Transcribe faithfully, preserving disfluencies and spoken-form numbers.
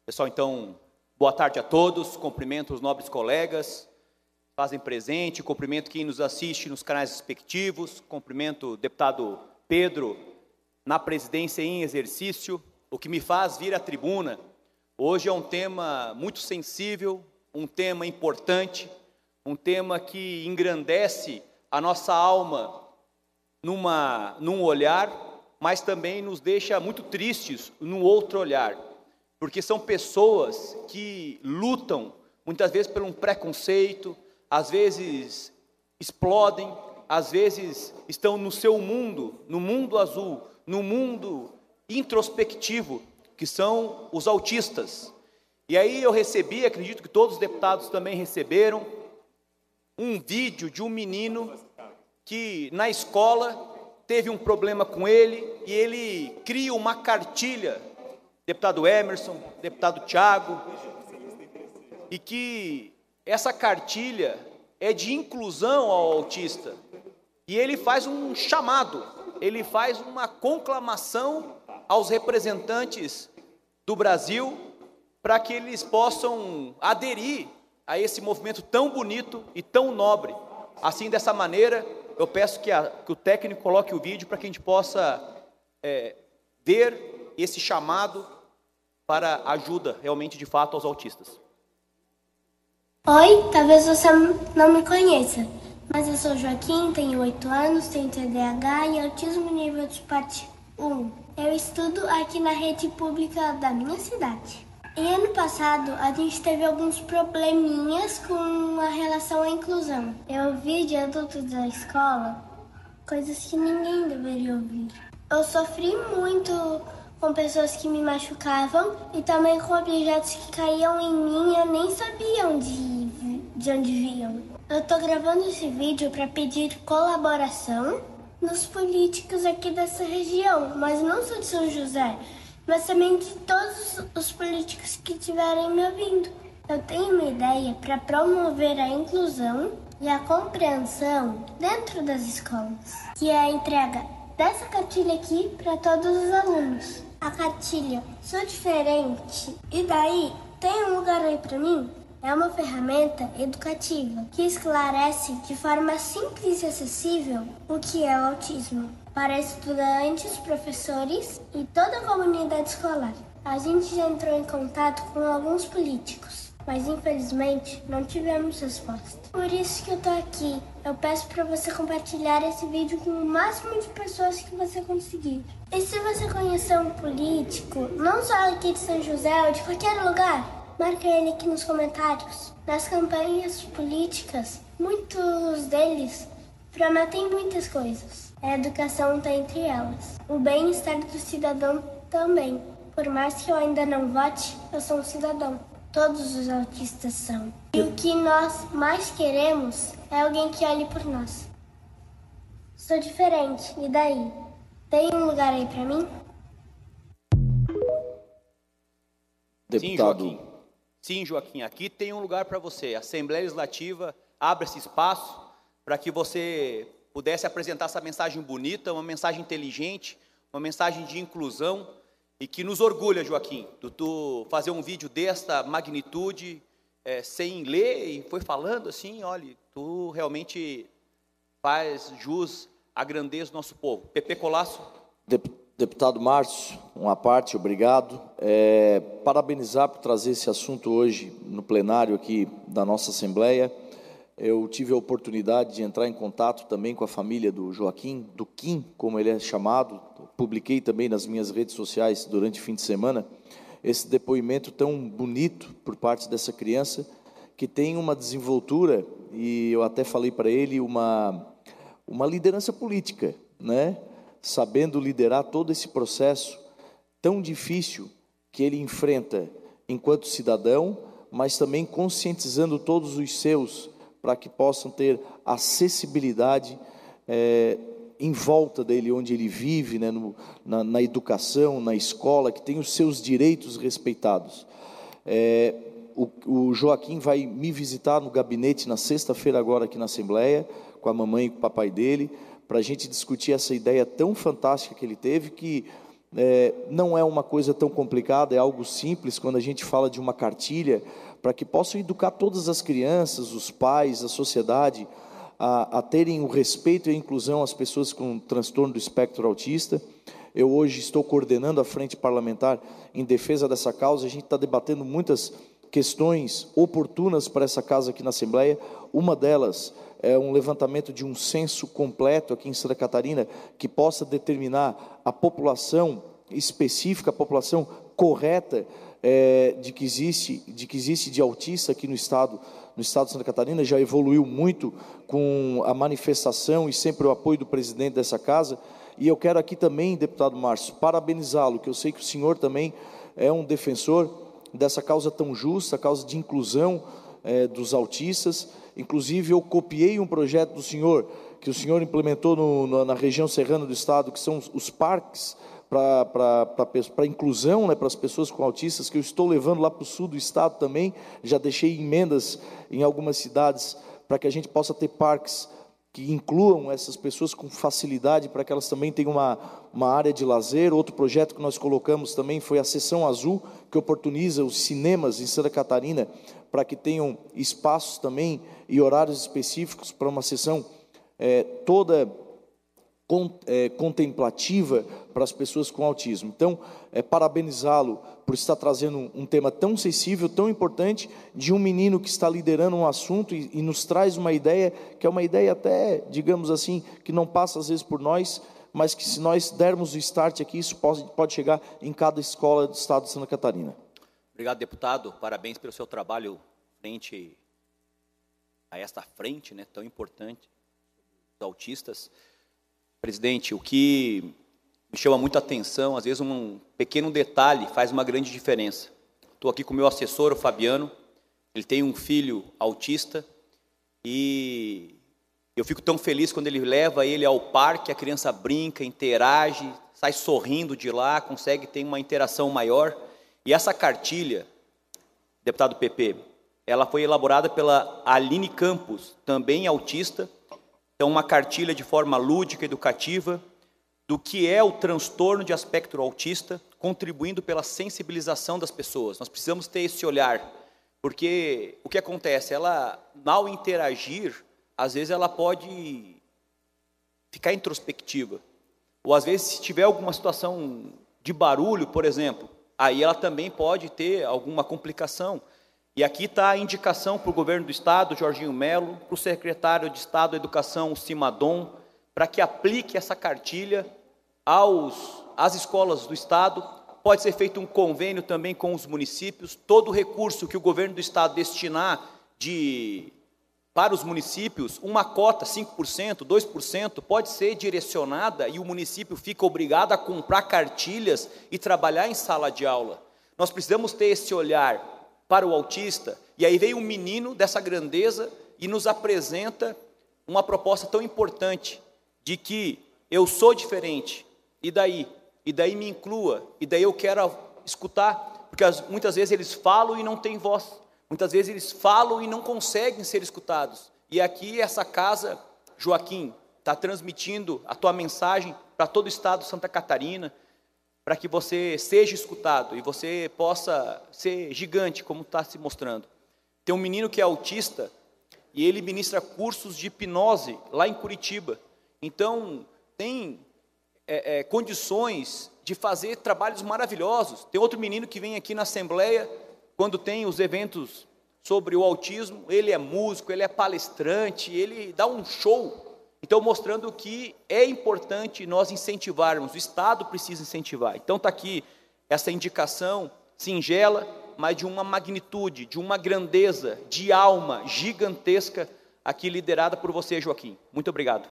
Pessoal, então, boa tarde a todos, cumprimento os nobres colegas, fazem presente, cumprimento quem nos assiste nos canais respectivos, cumprimento o deputado Pedro na presidência em exercício, o que me faz vir à tribuna. Hoje é um tema muito sensível, um tema importante, um tema que engrandece a nossa alma numa, num olhar, mas também nos deixa muito tristes num outro olhar, porque são pessoas que lutam, muitas vezes por um preconceito, às vezes explodem, às vezes estão no seu mundo, no mundo azul, no mundo introspectivo, que são os autistas. E aí eu recebi, acredito que todos os deputados também receberam, um vídeo de um menino que na escola teve um problema com ele e ele cria uma cartilha, deputado Emerson, deputado Tiago, e que essa cartilha é de inclusão ao autista. E ele faz um chamado, ele faz uma conclamação aos representantes do Brasil para que eles possam aderir a esse movimento tão bonito e tão nobre. Assim, dessa maneira, eu peço que, a, que o técnico coloque o vídeo para que a gente possa é, ver esse chamado para ajuda, realmente, de fato, aos autistas. Oi, talvez você não me conheça, mas eu sou Joaquim, tenho oito anos, tenho T D A H e autismo nível de parte um. Eu estudo aqui na rede pública da minha cidade. E ano passado a gente teve alguns probleminhas com a relação à inclusão. Eu ouvi de adultos da escola coisas que ninguém deveria ouvir. Eu sofri muito com pessoas que me machucavam e também com objetos que caíam em mim e eu nem sabia onde, de onde vinham. Eu tô gravando esse vídeo para pedir colaboração nos políticos aqui dessa região, mas não só de São José, mas também de todos os políticos que estiverem me ouvindo. Eu tenho uma ideia para promover a inclusão e a compreensão dentro das escolas, que é a entrega dessa cartilha aqui para todos os alunos. A cartilha Sou Diferente, e daí tem um lugar aí para mim? É uma ferramenta educativa que esclarece de forma simples e acessível o que é o autismo para estudantes, professores e toda a comunidade escolar. A gente já entrou em contato com alguns políticos, mas infelizmente não tivemos resposta. Por isso que eu tô aqui. Eu peço para você compartilhar esse vídeo com o máximo de pessoas que você conseguir. E se você conhecer um político, não só aqui de São José ou de qualquer lugar, marca ele aqui nos comentários. Nas campanhas políticas, muitos deles prometem muitas coisas. A educação está entre elas. O bem-estar do cidadão também. Por mais que eu ainda não vote, eu sou um cidadão. Todos os autistas são. E o que nós mais queremos é alguém que olhe por nós. Sou diferente, e daí? Tem um lugar aí para mim? Deputado. Sim, Joaquim. Sim, Joaquim, aqui tem um lugar para você. A Assembleia Legislativa abre esse espaço para que você pudesse apresentar essa mensagem bonita, uma mensagem inteligente, uma mensagem de inclusão, e que nos orgulha, Joaquim, de tu fazer um vídeo desta magnitude, é, sem ler, e foi falando assim, olha, tu realmente faz jus à grandeza do nosso povo. Pepe Colasso. Deputado Márcio, uma parte, obrigado. É, parabenizar por trazer esse assunto hoje no plenário aqui da nossa Assembleia. Eu tive a oportunidade de entrar em contato também com a família do Joaquim, do Kim, como ele é chamado. Publiquei também nas minhas redes sociais durante o fim de semana esse depoimento tão bonito por parte dessa criança, que tem uma desenvoltura, e eu até falei para ele, uma, uma liderança política, né? Sabendo liderar todo esse processo tão difícil que ele enfrenta enquanto cidadão, mas também conscientizando todos os seus para que possam ter acessibilidade é, em volta dele, onde ele vive, né, no, na, na educação, na escola, que tem os seus direitos respeitados. É, o, o Joaquim vai me visitar no gabinete na sexta-feira agora aqui na Assembleia, com a mamãe e com o papai dele, para a gente discutir essa ideia tão fantástica que ele teve, que É, não é uma coisa tão complicada, é algo simples quando a gente fala de uma cartilha para que possam educar todas as crianças, os pais, a sociedade, a, a terem o respeito e a inclusão às pessoas com transtorno do espectro autista. Eu hoje estou coordenando a frente parlamentar em defesa dessa causa. A gente está debatendo muitas questões oportunas para essa casa aqui na Assembleia. Uma delas é um levantamento de um censo completo aqui em Santa Catarina, que possa determinar a população específica, a população correta é, de, que existe, de que existe de autista aqui no estado, no estado de Santa Catarina. Já evoluiu muito com a manifestação e sempre o apoio do presidente dessa casa. E eu quero aqui também, deputado Márcio, parabenizá-lo, que eu sei que o senhor também é um defensor dessa causa tão justa, a causa de inclusão é, dos autistas. Inclusive, eu copiei um projeto do senhor, que o senhor implementou no, no, na região serrana do estado, que são os, os parques para a inclusão, né, para as pessoas com autistas, que eu estou levando lá para o sul do estado também. Já deixei emendas em algumas cidades para que a gente possa ter parques que incluam essas pessoas com facilidade, para que elas também tenham uma, uma área de lazer. Outro projeto que nós colocamos também foi a Sessão Azul, que oportuniza os cinemas em Santa Catarina, para que tenham espaços também e horários específicos para uma sessão é, toda con, é, contemplativa para as pessoas com autismo. Então, é, parabenizá-lo por estar trazendo um, um tema tão sensível, tão importante, de um menino que está liderando um assunto e, e nos traz uma ideia, que é uma ideia até, digamos assim, que não passa às vezes por nós, mas que se nós dermos o start aqui, isso pode, pode chegar em cada escola do estado de Santa Catarina. Obrigado, deputado. Parabéns pelo seu trabalho frente a esta frente, né, tão importante, dos autistas. Presidente, o que me chama muita atenção, às vezes um pequeno detalhe faz uma grande diferença. Estou aqui com o meu assessor, o Fabiano, ele tem um filho autista e eu fico tão feliz quando ele leva ele ao parque, a criança brinca, interage, sai sorrindo de lá, consegue ter uma interação maior. E essa cartilha, deputado P P, ela foi elaborada pela Aline Campos, também autista. Então, uma cartilha de forma lúdica, educativa, do que é o transtorno de espectro autista, contribuindo pela sensibilização das pessoas. Nós precisamos ter esse olhar, porque o que acontece? Ela, ao interagir, às vezes ela pode ficar introspectiva. Ou às vezes, se tiver alguma situação de barulho, por exemplo, aí ela também pode ter alguma complicação. E aqui está a indicação para o governo do estado, Jorginho Melo, para o secretário de Estado da Educação, o Simadon, para que aplique essa cartilha aos, às escolas do estado. Pode ser feito um convênio também com os municípios. Todo o recurso que o governo do estado destinar de, para os municípios, uma cota, cinco por cento, dois por cento, pode ser direcionada e o município fica obrigado a comprar cartilhas e trabalhar em sala de aula. Nós precisamos ter esse olhar para o autista, e aí veio um menino dessa grandeza e nos apresenta uma proposta tão importante, de que eu sou diferente, e daí? E daí me inclua, e daí eu quero escutar, porque as, muitas vezes eles falam e não têm voz, muitas vezes eles falam e não conseguem ser escutados, e aqui essa casa, Joaquim, está transmitindo a tua mensagem para todo o estado de Santa Catarina, para que você seja escutado e você possa ser gigante, como está se mostrando. Tem um menino que é autista e ele ministra cursos de hipnose lá em Curitiba. Então, tem é, é, condições de fazer trabalhos maravilhosos. Tem outro menino que vem aqui na Assembleia, quando tem os eventos sobre o autismo, ele é músico, ele é palestrante, ele dá um show. Então, mostrando que é importante nós incentivarmos, o Estado precisa incentivar. Então, está aqui essa indicação singela, mas de uma magnitude, de uma grandeza, de alma gigantesca, aqui liderada por você, Joaquim. Muito obrigado.